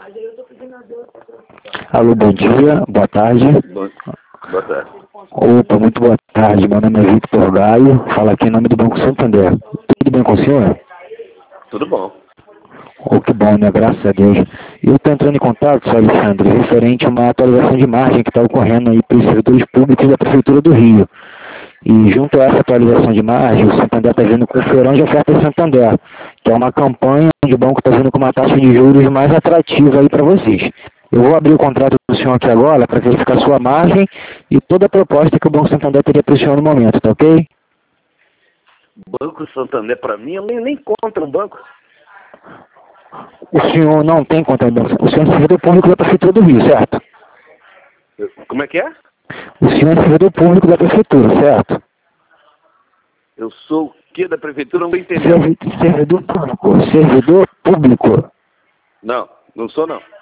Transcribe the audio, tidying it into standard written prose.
Alô, bom dia, boa tarde. Boa tarde. Opa, muito boa tarde. Meu nome é Victor Gaio, falo aqui em nome do Banco Santander. Tudo bem com o senhor? Tudo bom. Oh, que bom, né? Graças a Deus. Eu estou entrando em contato, senhor Alexandre, referente a uma atualização de margem que está ocorrendo aí para os servidores públicos da Prefeitura do Rio. E junto a essa atualização de margem, o Santander está vindo com o Feirão de Ofertas Santander, que é uma campanha onde o banco está vindo com uma taxa de juros mais atrativa aí para vocês. Eu vou abrir o contrato do senhor aqui agora para verificar a sua margem e toda a proposta que o Banco Santander teria para o senhor no momento, tá ok? Banco Santander, para mim, eu nem contra um banco. O senhor não tem conta no banco, o senhor é servidor público da Prefeitura do Rio, certo? Como é que é? O senhor é servidor público da Prefeitura, certo? Eu sou o que da Prefeitura? Não vou entender. Servidor público, servidor público. Não sou não.